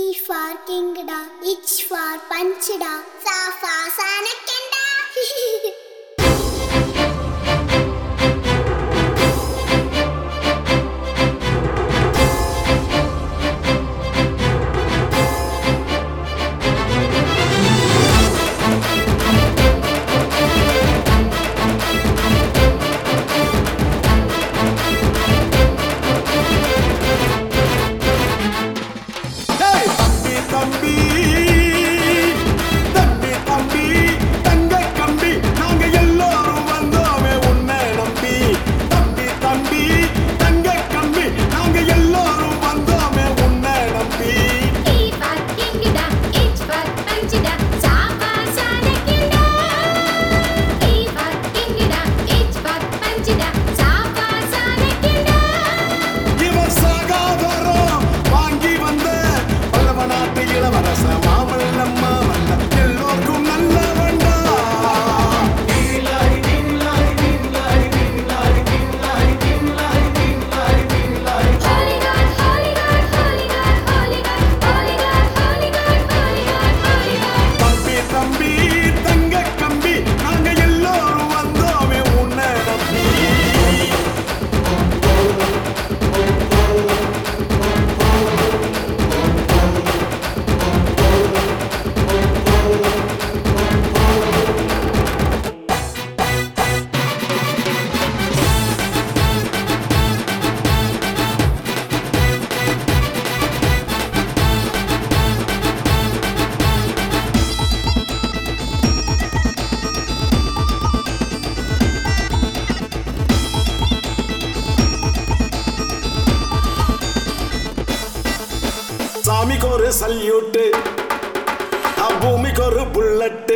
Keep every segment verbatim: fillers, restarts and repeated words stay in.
for king da, H for punch da, Sa for sanakenda. சாமிக்கு ஒரு salute, பூமிக்கு ஒரு புல்லட்.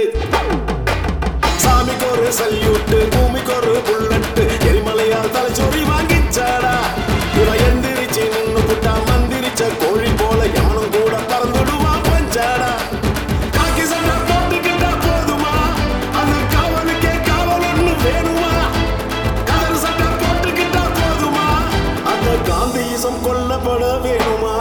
சாமிக்கு ஒரு சல்யூட், பூமிக்கு ஒரு புல்லட். எரிமலையால் தலைச்சொறி வாங்கிச்சாடா. இவ எந்திரிச்சு நின்னு புட்டா மந்திரிச்ச கோழி போல எவனும் கூட பறந்துடுவா பஞ்சாடா. காக்கி சண்டை போட்டுக்கிட்டா போதுமா, அந்த காவலுக்கே காவல் ஒண்ணு வேணுமா? கதறு சண்டை போட்டுக்கிட்டா போதுமா, அந்த காந்தியிசம் கொல்லப்பட வேணுமா?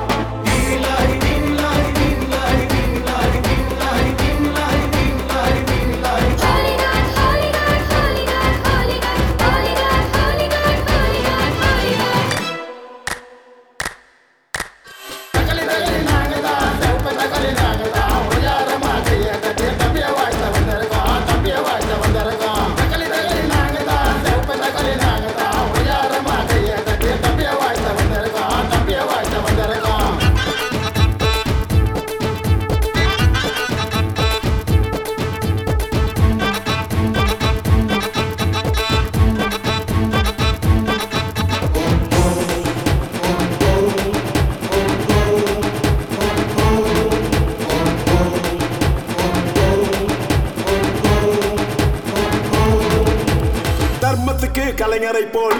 தர்மத்துக்கு கலைஞரை போல்,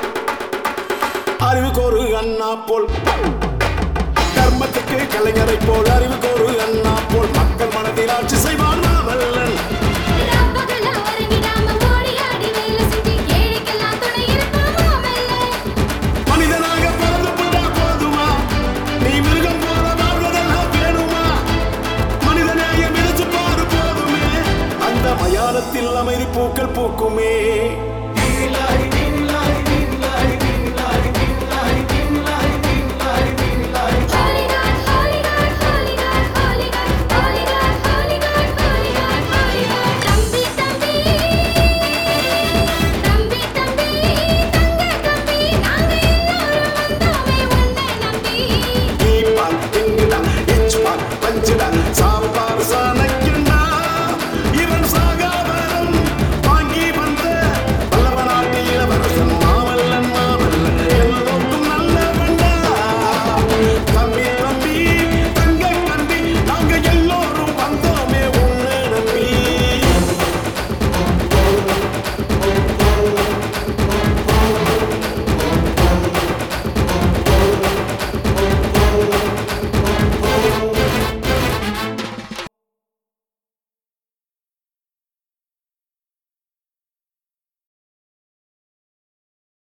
அறிவுக்கு ஒரு அண்ணா போல். தர்மத்துக்கு கலைஞரை போல், அறிவுக்கு ஒரு